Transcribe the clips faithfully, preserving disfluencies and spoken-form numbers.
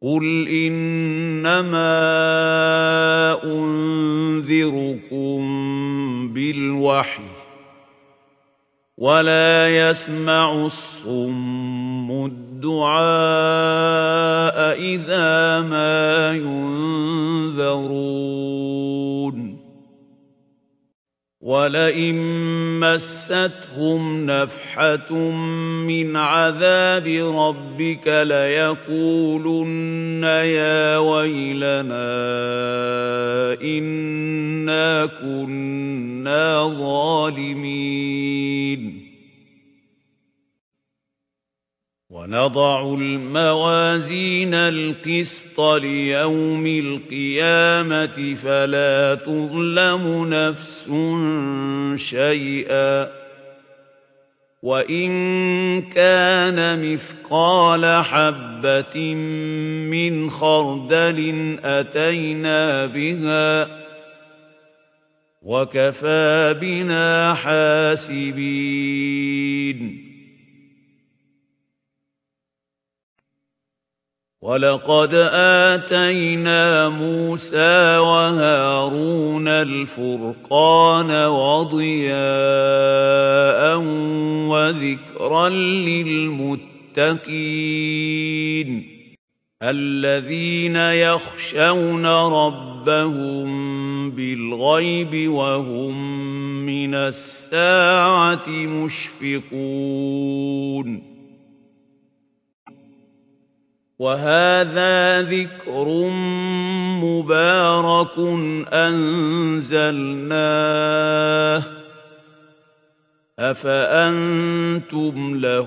قُلْ إِنَّمَا أُنذِرُكُم بِالْوَحْيِ ۚ وَلَا يَسْمَعُ الصُّمُّ الدُّعَاءَ إِذَا مَا يُنذَرُونَ وَلَئِن مَّسَّتْهُمْ نَفْحَةٌ مِّنْ عَذَابِ رَبِّكَ لَيَقُولُنَّ يَا وَيْلَنَا إِنَّا كُنَّا ظَالِمِينَ وَنَضَعُ الْمَوَازِينَ الْقِسْطَ لِيَوْمِ الْقِيَامَةِ فَلَا تُظْلَمُ نَفْسٌ شَيْئًا ۖ وَإِن كَانَ مِثْقَالَ حَبَّةٍ مِّنْ خَرْدَلٍ أَتَيْنَا بِهَا ۗ وَكَفَىٰ بِنَا حَاسِبِينَ وَلَقَدْ آتَيْنَا مُوسَىٰ وَهَارُونَ الْفُرْقَانَ وَضِيَاءً وَذِكْرًا لِّلْمُتَّقِينَ الَّذِينَ يَخْشَوْنَ رَبَّهُم بِالْغَيْبِ وَهُم مِّنَ السَّاعَةِ مُشْفِقُونَ وَهَٰذَا ذِكْرٌ مُّبَارَكٌ أَنزَلْنَاهُ ۚ أَفَأَنتُمْ لَهُ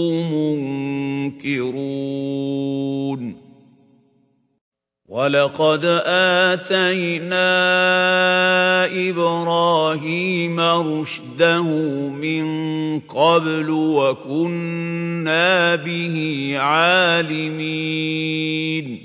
مُنكِرُونَ وَلَقَدْ آتَيْنَا إِبْرَاهِيمَ رُشْدَهُ مِن قَبْلُ وَكُنَّا بِهِ عَالِمِينَ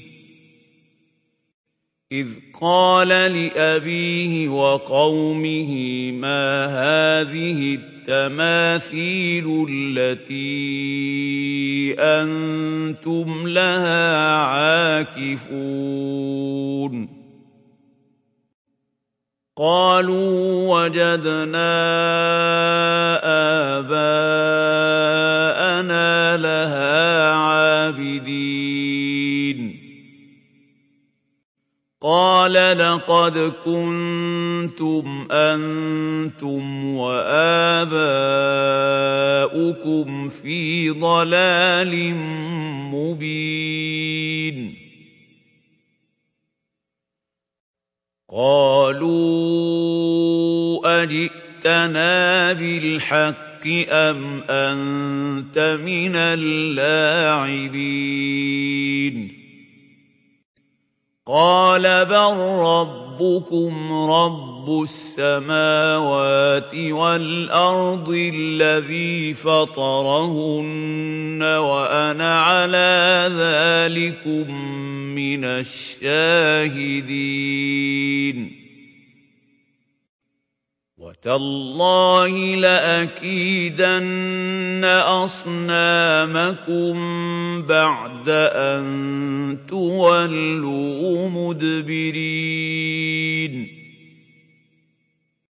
إِذْ قَالَ لِأَبِيهِ وَقَوْمِهِ مَا هَٰذِهِ التَّمَاثِيلُ الَّتِي أَنتُمْ لَهَا عَاكِفُونَ قَالُوا وَجَدْنَا آبَاءَنَا لَهَا عَابِدِينَ قَالَ لَقَدْ كُنتُمْ أَنتُمْ وَآبَاؤُكُمْ فِي ضَلَالٍ مُّبِينٍ قَالُوا أَجِئْتَنَا بِالْحَقِّ أَمْ أَنتَ مِنَ اللاعبين قَالَ بَل رَّبُّكُمْ رَبُّ السَّمَاوَاتِ وَالْأَرْضِ الَّذِي فَطَرَهُنَّ وَأَنَا عَلَىٰ ذَٰلِكُم مِّنَ الشَّاهِدِينَ وَتَاللَّهِ لَأَكِيدَنَّ أَصْنَامَكُم بَعْدَ أَن تُوَلُّوا مُدْبِرِينَ